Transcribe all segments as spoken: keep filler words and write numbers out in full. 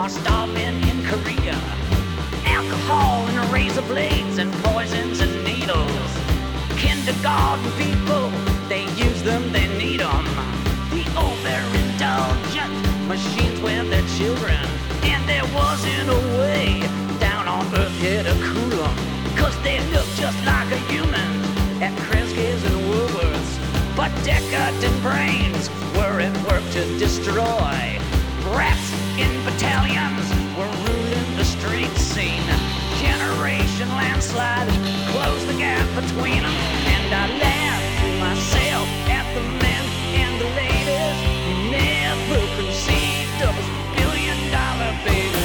are starving in Korea. Alcohol and razor blades and poisons and needles. Kindergarten people, they use them, they need them. The overindulgent machines with their children. And there wasn't a way down on earth here to cool them. Cause they look just like a human at Kresge's and Woolworths. But decadent brains were at work to destroy. Rats in battalions were ruling the street scene. Generation landslide closed the gap between them. And I laughed to myself at the men and the ladies who never conceived of a billion dollar baby.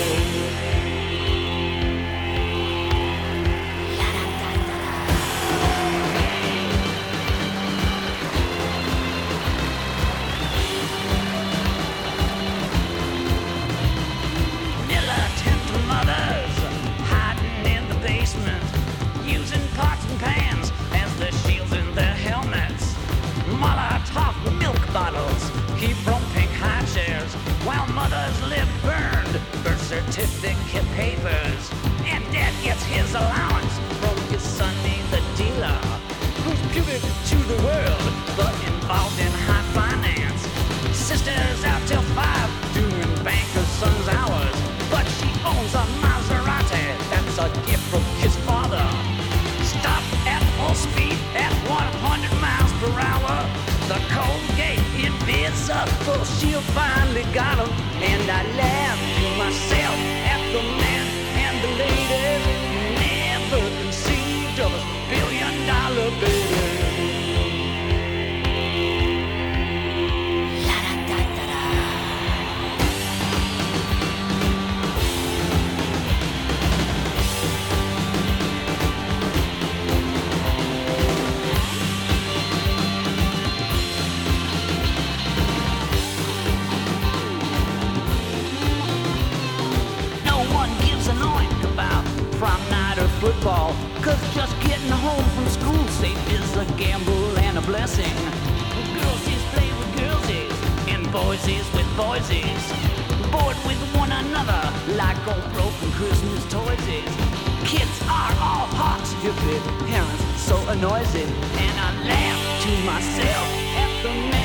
Using pots and pans as the shields in their helmets. Molotov milk bottles keep from pink high chairs, while mothers live burned birth certificate papers. And dad gets his allowance from his Sonny the dealer, who's pubic to the world but involved in high finance. Sister's out till five doing banker's son's hours, but she owns a Maserati that's a gift from his father. Stop at full speed at one hundred miles per hour. The cold gate it bids up, well, she finally got him. And I laughed to myself at the men and the ladies who never conceived of a billion dollar baby. Football, cause just getting home from school safe is a gamble and a blessing. Girlsies play with girlsies, and boysies with boysies, bored with one another like old broken Christmas toysies. Kids are all hot, stupid, parents so noisy, and I laugh to myself at the man